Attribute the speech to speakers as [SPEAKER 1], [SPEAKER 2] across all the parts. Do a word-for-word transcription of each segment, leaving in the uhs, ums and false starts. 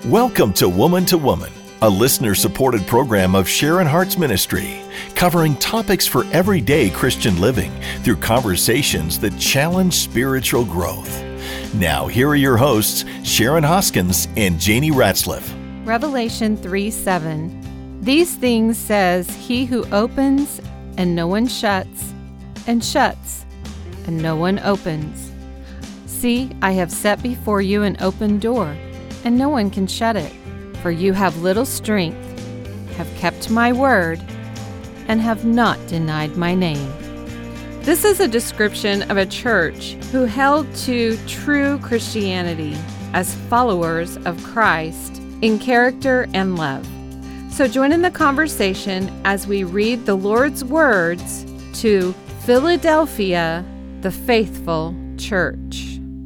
[SPEAKER 1] Welcome to Woman to Woman, a listener-supported program of Sharon Hart's ministry, covering topics for everyday Christian living through conversations that challenge spiritual growth. Now, here are your hosts, Sharon Hoskins and Janie Ratzliff.
[SPEAKER 2] Revelation three seven. These things says he who opens and no one shuts, and shuts and no one opens. See, I have set before you an open door, and no one can shut it. For you have little strength, have kept my word, and have not denied my name. This is a description of a church who held to true Christianity as followers of Christ in character and love. So join in the conversation as we read the Lord's words to Philadelphia, the faithful church.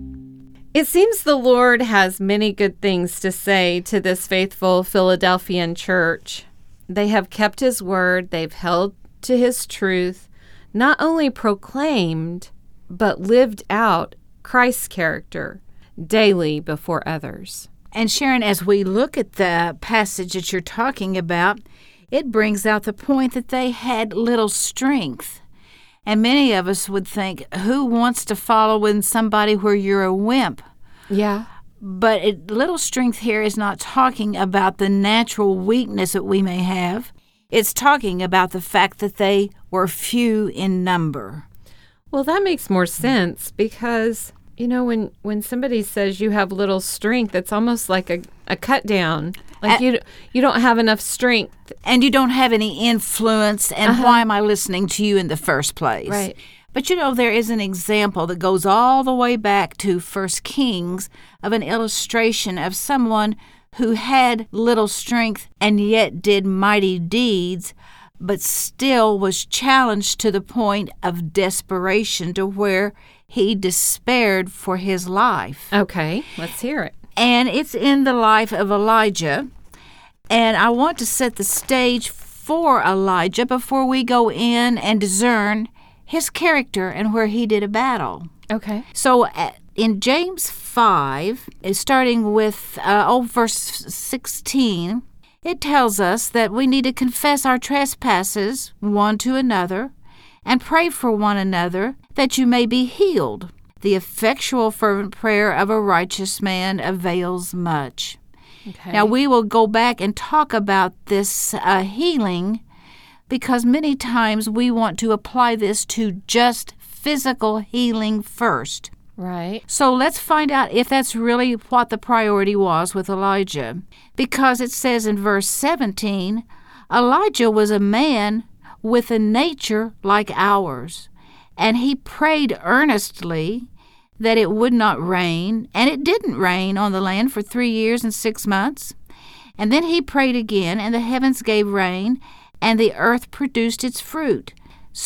[SPEAKER 2] It seems the Lord has many good things to say to this faithful Philadelphian church. They have kept His word, they've held to His truth, not only proclaimed, but lived out Christ's character daily before others.
[SPEAKER 3] And Sharon, as we look at the passage that you're talking about, it brings out the point that they had little strength. And many of us would think, who wants to follow in somebody where you're a wimp?
[SPEAKER 2] Yeah.
[SPEAKER 3] But it, little strength here is not talking about the natural weakness that we may have. It's talking about the fact that they were few in number.
[SPEAKER 2] Well, that makes more sense because, you know, when, when somebody says you have little strength, it's almost like a, a cut down. Like you you don't have enough strength.
[SPEAKER 3] And you don't have any influence, and
[SPEAKER 2] Uh-huh.
[SPEAKER 3] why am I listening to you in the first place?
[SPEAKER 2] Right.
[SPEAKER 3] But you know, there is an example that goes all the way back to First Kings of an illustration of someone who had little strength and yet did mighty deeds, but still was challenged to the point of desperation to where he despaired for his life.
[SPEAKER 2] Okay, let's hear it.
[SPEAKER 3] And it's in the life of Elijah. And I want to set the stage for Elijah before we go in and discern his character and where he did a battle.
[SPEAKER 2] Okay.
[SPEAKER 3] So uh, in James five, starting with uh, oh, verse sixteen, it tells us that we need to confess our trespasses one to another and pray for one another that you may be healed. The effectual fervent prayer of a righteous man avails much.
[SPEAKER 2] Okay.
[SPEAKER 3] Now, we will go back and talk about this uh, healing because many times we want to apply this to just physical healing first.
[SPEAKER 2] Right.
[SPEAKER 3] So let's find out if that's really what the priority was with Elijah. Because it says in verse seventeen, Elijah was a man with a nature like ours, and he prayed earnestly that it would not rain, and it didn't rain on the land for three years and six months. And then he prayed again, and the heavens gave rain, and the earth produced its fruit.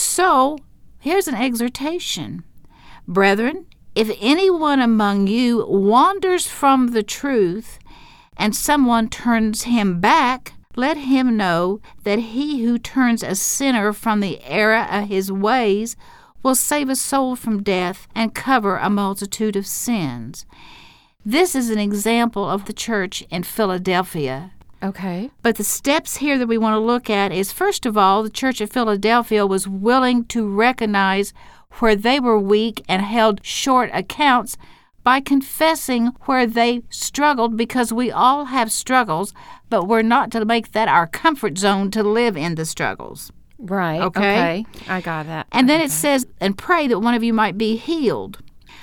[SPEAKER 3] So, here's an exhortation. Brethren, if anyone among you wanders from the truth, and someone turns him back, let him know that he who turns a sinner from the error of his ways will save a soul from death and cover a multitude of sins. This is an example of the church in Philadelphia.
[SPEAKER 2] Okay.
[SPEAKER 3] But the steps here that we want to look at is, first of all, the church of Philadelphia was willing to recognize where they were weak and held short accounts by confessing where they struggled, because we all have struggles, but we're not to make that our comfort zone to live in the struggles.
[SPEAKER 2] Right.
[SPEAKER 3] Okay.
[SPEAKER 2] Okay. I got that.
[SPEAKER 3] And then
[SPEAKER 2] I
[SPEAKER 3] it
[SPEAKER 2] got
[SPEAKER 3] says, and pray that one of you might be healed.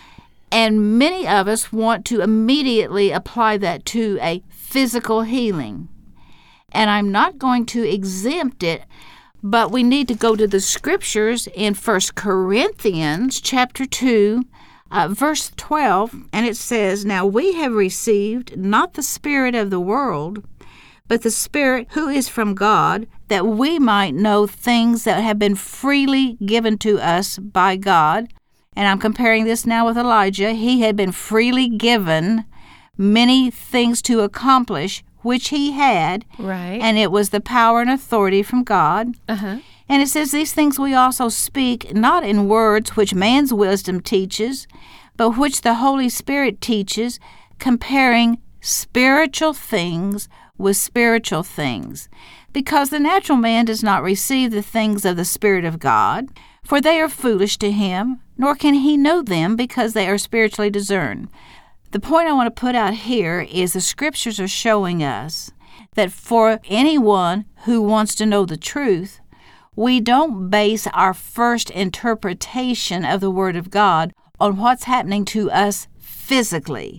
[SPEAKER 3] And many of us want to immediately apply that to a physical healing. And I'm not going to exempt it, but we need to go to the scriptures in First Corinthians chapter two, uh, verse twelve, and it says, Now we have received not the spirit of the world, but the Spirit who is from God, that we might know things that have been freely given to us by God. And I'm comparing this now with Elijah. He had been freely given many things to accomplish, which he had.
[SPEAKER 2] Right.
[SPEAKER 3] And it was the power and authority from God.
[SPEAKER 2] Uh-huh.
[SPEAKER 3] And it says, These things we also speak, not in words which man's wisdom teaches, but which the Holy Spirit teaches, comparing spiritual things with spiritual things, because the natural man does not receive the things of the Spirit of God, for they are foolish to him, nor can he know them, because they are spiritually discerned. The point I want to put out here is the Scriptures are showing us that for anyone who wants to know the truth, we don't base our first interpretation of the Word of God on what's happening to us physically,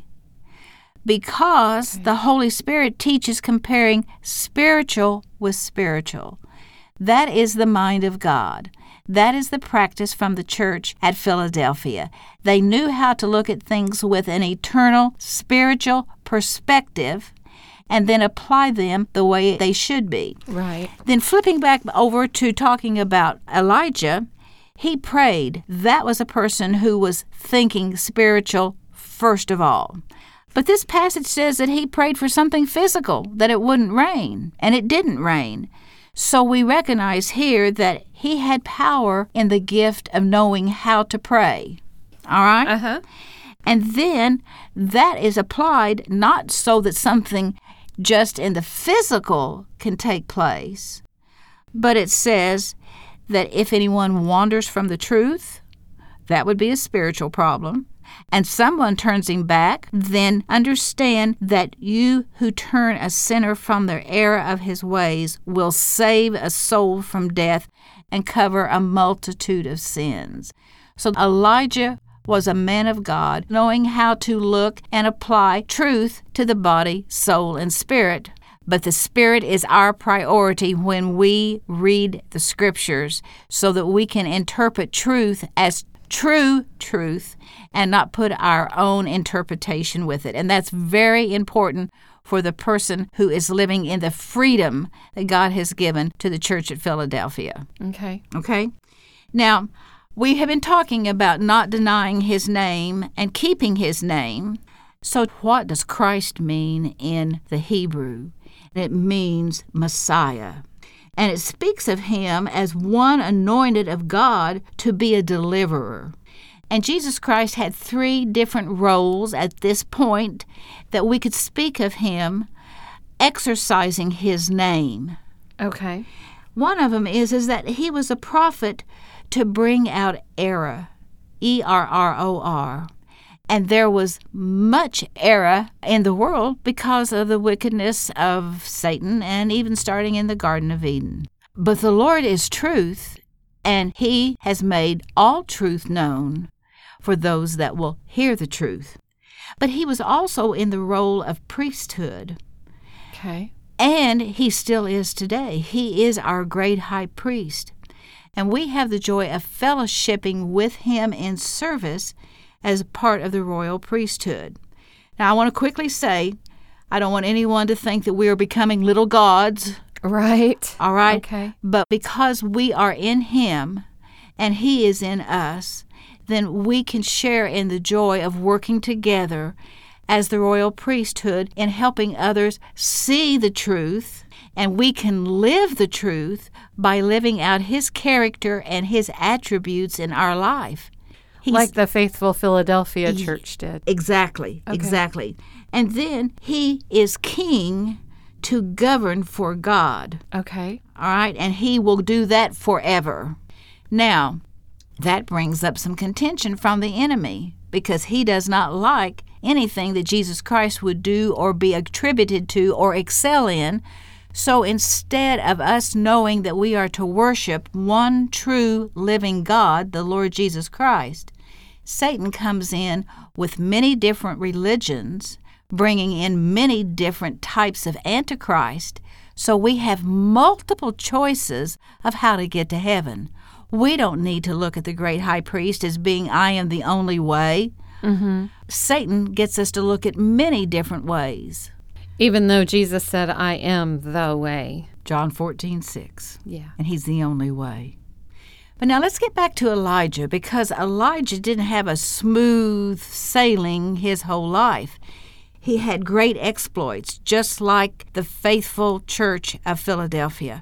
[SPEAKER 3] because the Holy Spirit teaches comparing spiritual with spiritual. That is the mind of God. That is the practice from the church at Philadelphia. They knew how to look at things with an eternal spiritual perspective and then apply them the way they should be.
[SPEAKER 2] Right.
[SPEAKER 3] Then flipping back over to talking about Elijah, he prayed. That was a person who was thinking spiritual first of all. But this passage says that he prayed for something physical, that it wouldn't rain, and it didn't rain. So we recognize here that he had power in the gift of knowing how to pray. All right?
[SPEAKER 2] Uh-huh.
[SPEAKER 3] And then that is applied not so that something just in the physical can take place, but it says that if anyone wanders from the truth, that would be a spiritual problem, and someone turns him back, then understand that you who turn a sinner from the error of his ways will save a soul from death and cover a multitude of sins. So Elijah was a man of God, knowing how to look and apply truth to the body, soul, and spirit. But the Spirit is our priority when we read the Scriptures, so that we can interpret truth as true truth and not put our own interpretation with it. And that's very important for the person who is living in the freedom that God has given to the church at Philadelphia.
[SPEAKER 2] Okay.
[SPEAKER 3] Okay? Now, we have been talking about not denying his name and keeping his name. So what does Christ mean in the Hebrew? It means Messiah. And it speaks of him as one anointed of God to be a deliverer. And Jesus Christ had three different roles at this point that we could speak of him exercising his name.
[SPEAKER 2] Okay.
[SPEAKER 3] One of them is, is that he was a prophet to bring out error, E R R O R. And there was much error in the world because of the wickedness of Satan, and even starting in the Garden of Eden. But the Lord is truth, and he has made all truth known for those that will hear the truth. But he was also in the role of priesthood.
[SPEAKER 2] Okay.
[SPEAKER 3] And he still is today. He is our great high priest. And we have the joy of fellowshipping with him in service as part of the royal priesthood. Now, I want to quickly say, I don't want anyone to think that we are becoming little gods.
[SPEAKER 2] Right.
[SPEAKER 3] All right?
[SPEAKER 2] Okay.
[SPEAKER 3] But because we are in him and he is in us, then we can share in the joy of working together as the royal priesthood in helping others see the truth, and we can live the truth by living out his character and his attributes in our life. He's,
[SPEAKER 2] like the faithful Philadelphia
[SPEAKER 3] he,
[SPEAKER 2] church did.
[SPEAKER 3] Exactly,
[SPEAKER 2] okay.
[SPEAKER 3] exactly. And then he is king to govern for God.
[SPEAKER 2] Okay.
[SPEAKER 3] All right, and he will do that forever. Now, that brings up some contention from the enemy, because he does not like anything that Jesus Christ would do or be attributed to or excel in. So instead of us knowing that we are to worship one true living God, the Lord Jesus Christ, Satan comes in with many different religions, bringing in many different types of antichrist. So we have multiple choices of how to get to heaven. We don't need to look at the great high priest as being, I am the only way.
[SPEAKER 2] Mm-hmm.
[SPEAKER 3] Satan gets us to look at many different ways.
[SPEAKER 2] Even though Jesus said, I am the way.
[SPEAKER 3] John fourteen six.
[SPEAKER 2] Yeah.
[SPEAKER 3] And he's the only way. But now let's get back to Elijah, because Elijah didn't have a smooth sailing his whole life. He had great exploits, just like the faithful church of Philadelphia.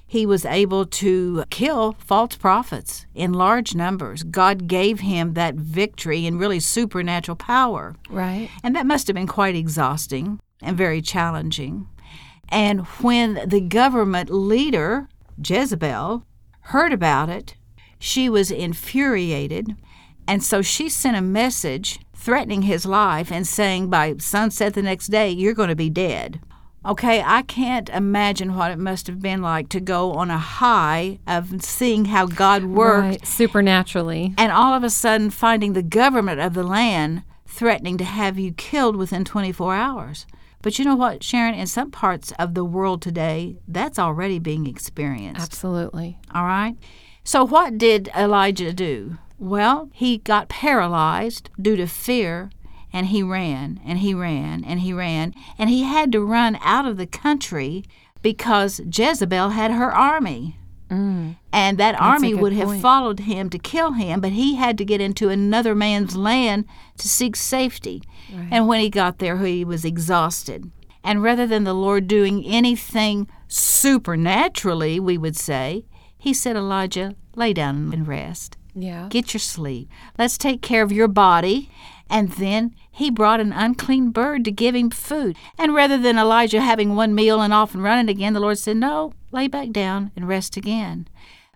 [SPEAKER 3] he was able to kill false prophets in large numbers. God gave him that victory and really supernatural power.
[SPEAKER 2] Right.
[SPEAKER 3] And that must have been quite exhausting and very challenging. And when the government leader, Jezebel, heard about it, she was infuriated. And so she sent a message threatening his life and saying by sunset the next day, you're going to be dead. Okay, I can't imagine what it must have been like to go on a high of seeing how God worked.
[SPEAKER 2] Right. Supernaturally.
[SPEAKER 3] And all of a sudden finding the government of the land threatening to have you killed within twenty-four hours. But you know what, Sharon? In some parts of the world today, that's already being experienced.
[SPEAKER 2] Absolutely.
[SPEAKER 3] All right? So what did Elijah do? Well, he got paralyzed due to fear, and he ran, and he ran, and he ran, and he had to run out of the country because Jezebel had her army.
[SPEAKER 2] Mm.
[SPEAKER 3] And that
[SPEAKER 2] That's
[SPEAKER 3] army
[SPEAKER 2] a good
[SPEAKER 3] would have
[SPEAKER 2] point.
[SPEAKER 3] followed him to kill him, but he had to get into another man's land to seek safety.
[SPEAKER 2] Right.
[SPEAKER 3] And when he got there, he was exhausted. And rather than the Lord doing anything supernaturally, we would say, he said, Elijah, lay down and rest.
[SPEAKER 2] Yeah.
[SPEAKER 3] Get your sleep. Let's take care of your body. And then he brought an unclean bird to give him food. And rather than Elijah having one meal and off and running again, the Lord said, no, lay back down and rest again.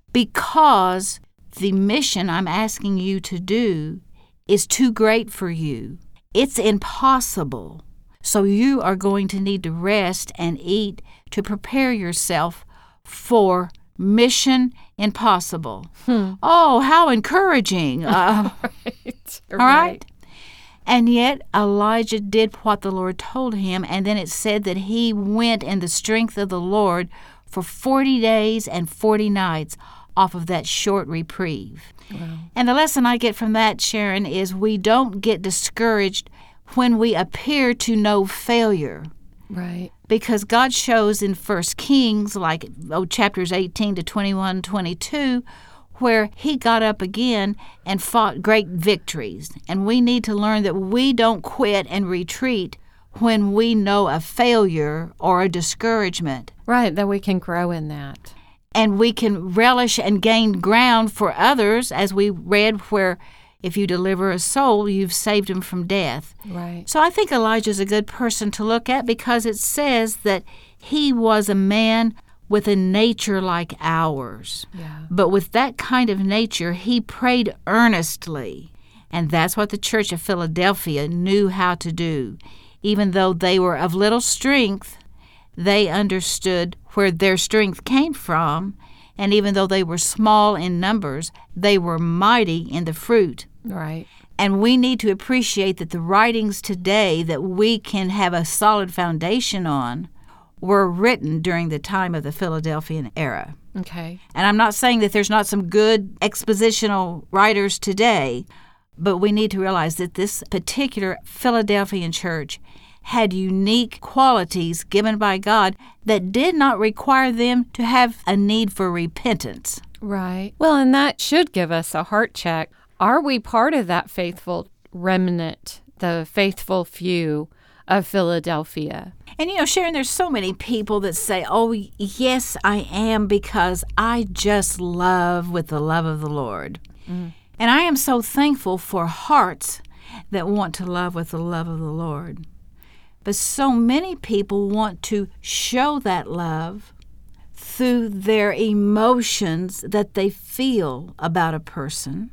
[SPEAKER 3] Because the mission I'm asking you to do is too great for you. It's impossible. So you are going to need to rest and eat to prepare yourself for mission impossible.
[SPEAKER 2] Hmm.
[SPEAKER 3] Oh, how encouraging. Uh,
[SPEAKER 2] Right.
[SPEAKER 3] all right? And yet Elijah did what the Lord told him, and then it said that he went in the strength of the Lord for forty days and forty nights off of that short reprieve.
[SPEAKER 2] Wow.
[SPEAKER 3] And the lesson I get from that, Sharon, is we don't get discouraged when we appear to know failure.
[SPEAKER 2] Right.
[SPEAKER 3] Because God shows in First Kings, like oh, chapters eighteen to twenty-one, twenty-two, where he got up again and fought great victories. And we need to learn that we don't quit and retreat when we know a failure or a discouragement.
[SPEAKER 2] Right, that we can grow in that.
[SPEAKER 3] And we can relish and gain ground for others, as we read where if you deliver a soul, you've saved him from death.
[SPEAKER 2] Right.
[SPEAKER 3] So I think Elijah's a good person to look at because it says that he was a man with a nature like ours.
[SPEAKER 2] Yeah.
[SPEAKER 3] But with that kind of nature, he prayed earnestly. And that's what the Church of Philadelphia knew how to do. Even though they were of little strength, they understood where their strength came from. And even though they were small in numbers, they were mighty in the fruit.
[SPEAKER 2] Right.
[SPEAKER 3] And we need to appreciate that the writings today that we can have a solid foundation on were written during the time of the Philadelphian era.
[SPEAKER 2] Okay.
[SPEAKER 3] And I'm not saying that there's not some good expositional writers today, but we need to realize that this particular Philadelphian church had unique qualities given by God that did not require them to have a need for repentance.
[SPEAKER 2] Right. Well, and that should give us a heart check. Are we part of that faithful remnant, the faithful few of Philadelphia?
[SPEAKER 3] And, you know, Sharon, there's so many people that say, oh, yes, I am, because I just love with the love of the Lord. Mm. And I am so thankful for hearts that want to love with the love of the Lord. But so many people want to show that love through their emotions that they feel about a person.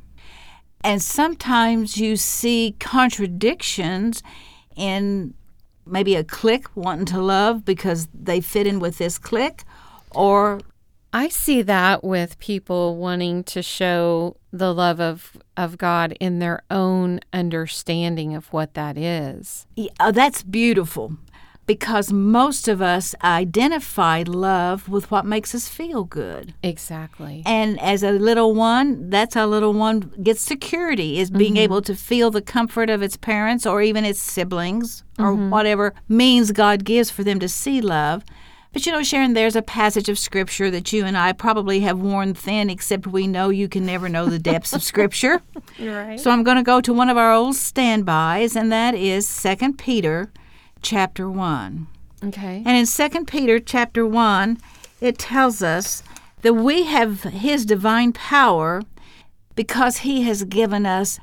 [SPEAKER 3] And sometimes you see contradictions in maybe a clique wanting to love because they fit in with this clique, or
[SPEAKER 2] I see that with people wanting to show the love of, of God in their own understanding of what that is.
[SPEAKER 3] Yeah, that's beautiful, because most of us identify love with what makes us feel good.
[SPEAKER 2] Exactly.
[SPEAKER 3] And as a little one, that's how little one gets security, is being mm-hmm. able to feel the comfort of its parents or even its siblings or mm-hmm. whatever means God gives for them to see love. But you know, Sharon, there's a passage of Scripture that you and I probably have worn thin, except we know you can never know the depths of Scripture.
[SPEAKER 2] Right.
[SPEAKER 3] So I'm going to go to one of our old standbys, and that is Second Peter chapter one.
[SPEAKER 2] Okay.
[SPEAKER 3] And in Second Peter chapter one, it tells us that we have His divine power because He has given us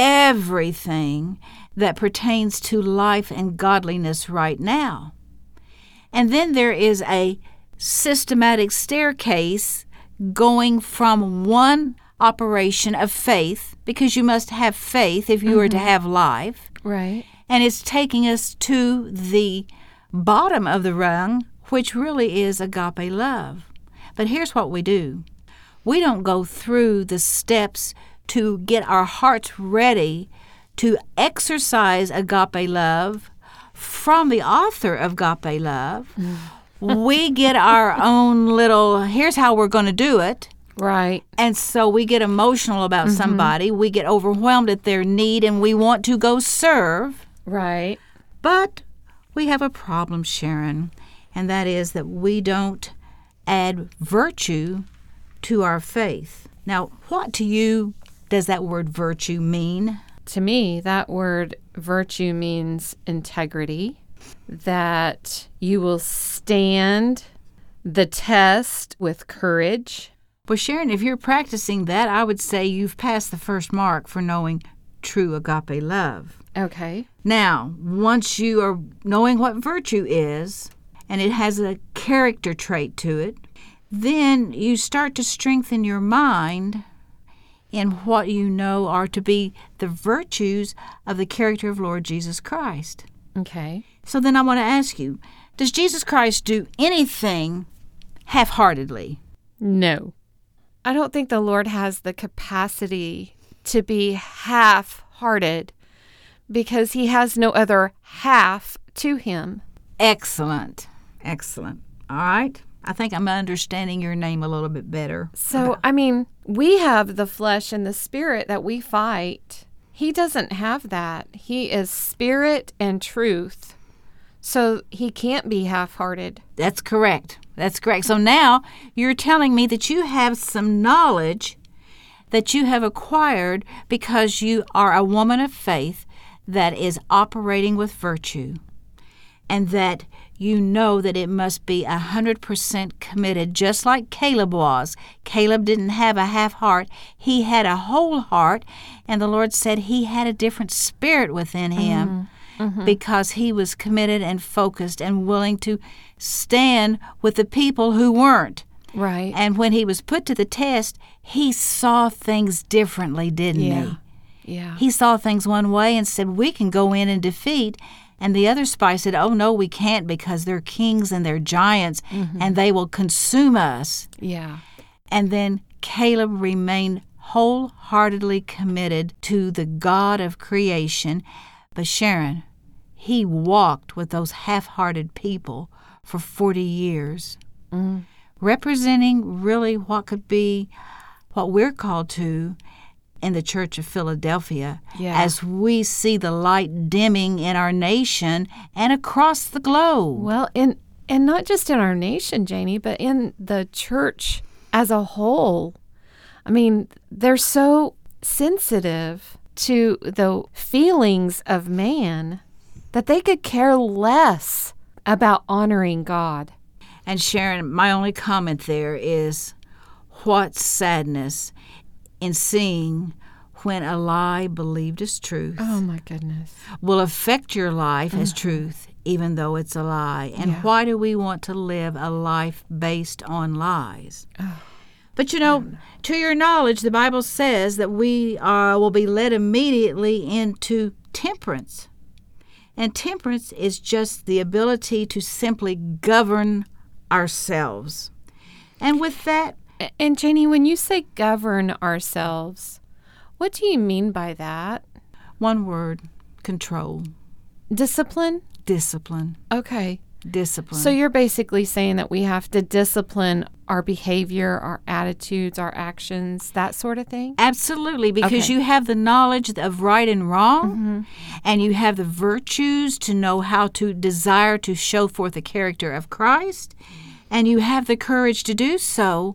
[SPEAKER 3] everything that pertains to life and godliness right now. And then there is a systematic staircase going from one operation of faith, because you must have faith if you mm-hmm. are to have life.
[SPEAKER 2] Right.
[SPEAKER 3] And it's taking us to the bottom of the rung, which really is agape love. But here's what we do. We don't go through the steps to get our hearts ready to exercise agape love from the author of agape love. We get our own little, here's how we're going to do it.
[SPEAKER 2] Right.
[SPEAKER 3] And so we get emotional about mm-hmm. somebody. We get overwhelmed at their need, and we want to go serve.
[SPEAKER 2] Right.
[SPEAKER 3] But we have a problem, Sharon, and that is that we don't add virtue to our faith. Now, what to you does that word virtue mean?
[SPEAKER 2] To me, that word virtue means integrity, that you will stand the test with courage.
[SPEAKER 3] Well, Sharon, if you're practicing that, I would say you've passed the first mark for knowing true agape love.
[SPEAKER 2] Okay.
[SPEAKER 3] Now, once you are knowing what virtue is, and it has a character trait to it, then you start to strengthen your mind in what you know are to be the virtues of the character of Lord Jesus Christ.
[SPEAKER 2] Okay.
[SPEAKER 3] So then I want to ask you, does Jesus Christ do anything half-heartedly?
[SPEAKER 2] No. I don't think the Lord has the capacity to be half-hearted because He has no other half to Him.
[SPEAKER 3] Excellent. Excellent. All right. I think I'm understanding your name a little bit better.
[SPEAKER 2] So, I mean, we have the flesh and the spirit that we fight. He doesn't have that. He is spirit and truth. So He can't be half-hearted.
[SPEAKER 3] That's correct. That's correct. So now you're telling me that you have some knowledge that you have acquired because you are a woman of faith that is operating with virtue, and that you know that it must be one hundred percent committed, just like Caleb was. Caleb didn't have a half heart. He had a whole heart, and the Lord said he had a different spirit within him mm-hmm. Mm-hmm. because he was committed and focused and willing to stand with the people who weren't.
[SPEAKER 2] Right.
[SPEAKER 3] And when he was put to the test, he saw things differently, didn't
[SPEAKER 2] yeah.
[SPEAKER 3] he?
[SPEAKER 2] Yeah.
[SPEAKER 3] He saw things one way and said, we can go in and defeat. And the other spy said, oh, no, we can't because they're kings and they're giants, mm-hmm. and they will consume us.
[SPEAKER 2] Yeah.
[SPEAKER 3] And then Caleb remained wholeheartedly committed to the God of creation. But Sharon, he walked with those half-hearted people for forty years, mm. representing really what could be what we're called to in the Church of Philadelphia,
[SPEAKER 2] yeah.
[SPEAKER 3] as we see the light dimming in our nation and across the globe.
[SPEAKER 2] Well, in, and not just in our nation, Janie, but in the church as a whole. I mean, they're so sensitive to the feelings of man that they could care less about honoring God.
[SPEAKER 3] And Sharon, my only comment there is, what sadness in seeing when a lie believed as truth.
[SPEAKER 2] Oh, my goodness.
[SPEAKER 3] Will affect your life
[SPEAKER 2] mm-hmm.
[SPEAKER 3] as truth, even though it's a lie. And
[SPEAKER 2] yeah.
[SPEAKER 3] why do we want to live a life based on lies?
[SPEAKER 2] Oh.
[SPEAKER 3] But, you know, to your knowledge, the Bible says that we uh, will be led immediately into temperance. And temperance is just the ability to simply govern ourselves. And with that,
[SPEAKER 2] and Janie, when you say govern ourselves, what do you mean by that?
[SPEAKER 3] One word, control.
[SPEAKER 2] Discipline?
[SPEAKER 3] Discipline.
[SPEAKER 2] Okay.
[SPEAKER 3] Discipline.
[SPEAKER 2] So you're basically saying that we have to discipline our behavior, our attitudes, our actions, that sort of thing?
[SPEAKER 3] Absolutely, because
[SPEAKER 2] okay.
[SPEAKER 3] you have the knowledge of right and wrong,
[SPEAKER 2] mm-hmm.
[SPEAKER 3] and you have the virtues to know how to desire to show forth the character of Christ, and you have the courage to do so.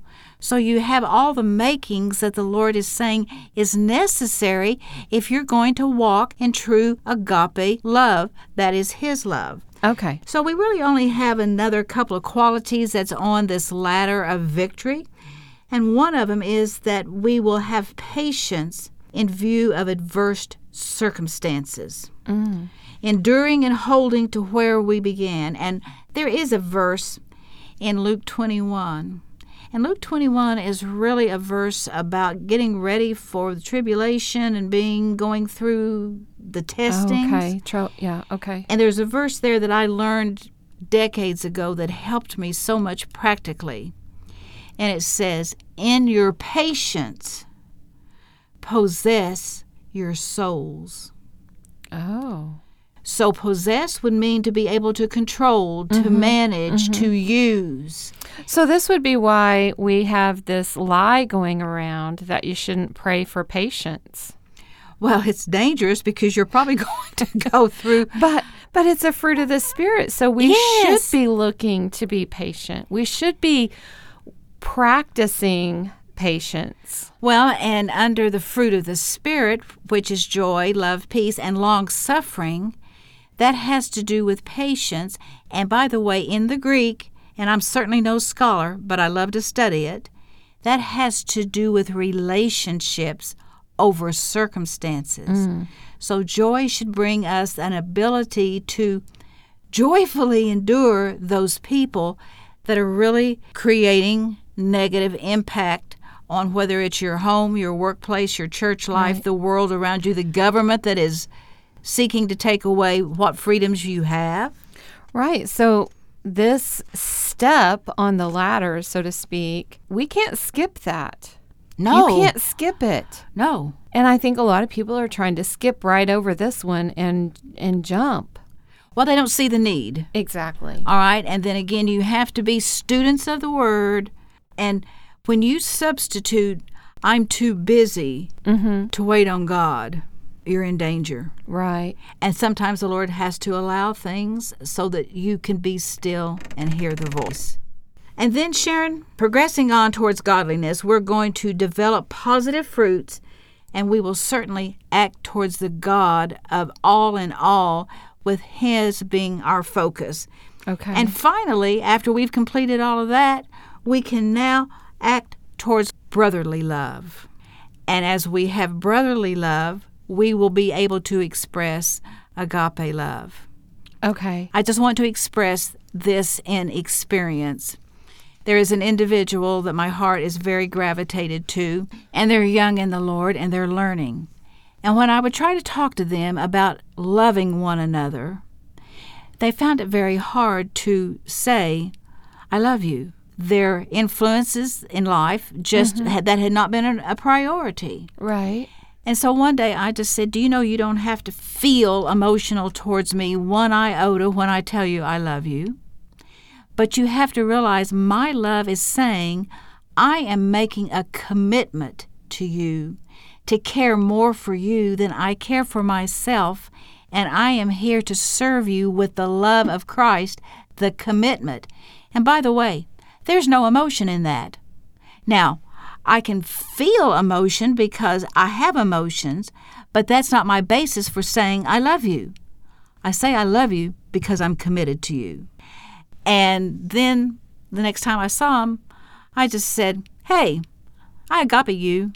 [SPEAKER 3] So you have all the makings that the Lord is saying is necessary if you're going to walk in true agape love. That is His love.
[SPEAKER 2] Okay.
[SPEAKER 3] So we really only have another couple of qualities that's on this ladder of victory. And one of them is that we will have patience in view of adverse circumstances.
[SPEAKER 2] Mm.
[SPEAKER 3] Enduring and holding to where we began. And there is a verse in Luke twenty-one. And Luke twenty-one is really a verse about getting ready for the tribulation and being going through the testings.
[SPEAKER 2] Oh, okay. Tro- yeah, okay.
[SPEAKER 3] And there's a verse there that I learned decades ago that helped me so much practically. And it says, in your patience, possess your souls.
[SPEAKER 2] Oh.
[SPEAKER 3] So possess would mean to be able to control, to
[SPEAKER 2] Mm-hmm.
[SPEAKER 3] manage,
[SPEAKER 2] Mm-hmm.
[SPEAKER 3] to use.
[SPEAKER 2] So this would be why we have this lie going around that you shouldn't pray for patience.
[SPEAKER 3] Well, it's dangerous because you're probably going to go through.
[SPEAKER 2] But but it's a fruit of the Spirit, so we
[SPEAKER 3] Yes.
[SPEAKER 2] should be looking to be patient. We should be practicing patience.
[SPEAKER 3] Well, and under the fruit of the Spirit, which is joy, love, peace, and long-suffering, that has to do with patience. And by the way, in the Greek, and I'm certainly no scholar, but I love to study it, that has to do with relationships over circumstances.
[SPEAKER 2] Mm.
[SPEAKER 3] So joy should bring us an ability to joyfully endure those people that are really creating negative impact on whether it's your home, your workplace, your church life,
[SPEAKER 2] Right.
[SPEAKER 3] the world around you, the government that is seeking to take away what freedoms you have.
[SPEAKER 2] Right. So this step on the ladder, so to speak, we can't skip that.
[SPEAKER 3] No.
[SPEAKER 2] You can't skip it.
[SPEAKER 3] No.
[SPEAKER 2] And I think a lot of people are trying to skip right over this one and and jump.
[SPEAKER 3] Well, they don't see the need.
[SPEAKER 2] Exactly.
[SPEAKER 3] All right. And then again, you have to be students of the Word. And when you substitute, I'm too busy
[SPEAKER 2] Mm-hmm.
[SPEAKER 3] to wait on God, you're in danger.
[SPEAKER 2] Right.
[SPEAKER 3] And sometimes the Lord has to allow things so that you can be still and hear the voice. And then, Sharon, progressing on towards godliness, we're going to develop positive fruits, and we will certainly act towards the God of all in all, with His being our focus.
[SPEAKER 2] Okay.
[SPEAKER 3] And finally, after we've completed all of that, we can now act towards brotherly love. And as we have brotherly love, we will be able to express agape love.
[SPEAKER 2] Okay.
[SPEAKER 3] I just want to express this in experience. There is an individual that my heart is very gravitated to, and they're young in the Lord, and they're learning. And when I would try to talk to them about loving one another, they found it very hard to say, I love you. Their influences in life just
[SPEAKER 2] Mm-hmm.
[SPEAKER 3] had, that had not been a priority.
[SPEAKER 2] Right.
[SPEAKER 3] And so one day I just said, do you know you don't have to feel emotional towards me one iota when I tell you I love you? But you have to realize my love is saying I am making a commitment to you to care more for you than I care for myself, and I am here to serve you with the love of Christ, the commitment. And by the way, there's no emotion in that. Now, I can feel emotion because I have emotions, but that's not my basis for saying I love you. I say I love you because I'm committed to you. And then the next time I saw him, I just said, hey, I agape you.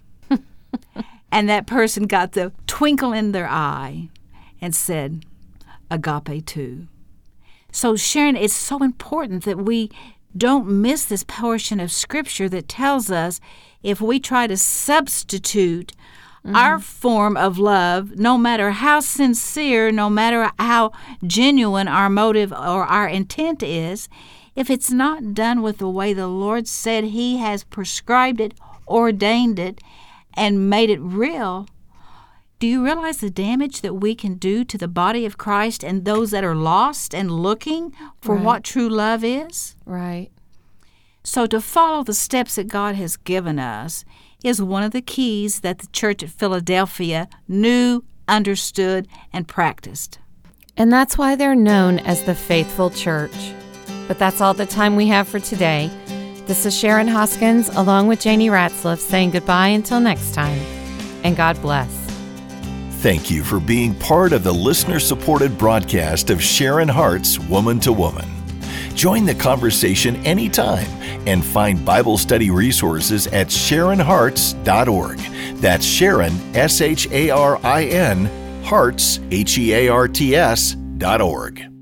[SPEAKER 3] And that person got the twinkle in their eye and said, agape too. So Sharon, it's so important that we don't miss this portion of Scripture that tells us if we try to substitute mm-hmm. our form of love, no matter how sincere, no matter how genuine our motive or our intent is, if it's not done with the way the Lord said He has prescribed it, ordained it, and made it real, do you realize the damage that we can do to the body of Christ and those that are lost and looking for
[SPEAKER 2] Right.
[SPEAKER 3] what true love is?
[SPEAKER 2] Right.
[SPEAKER 3] So to follow the steps that God has given us is one of the keys that the church at Philadelphia knew, understood, and practiced.
[SPEAKER 2] And that's why they're known as the Faithful Church. But that's all the time we have for today. This is Sharon Hoskins along with Janie Ratzliff saying goodbye until next time, and God bless.
[SPEAKER 1] Thank you for being part of the listener-supported broadcast of Sharon Hart's Woman to Woman. Join the conversation anytime and find Bible study resources at sharon harts dot org. That's Sharon, S H A R I N, Harts, H E A R T S, dot org.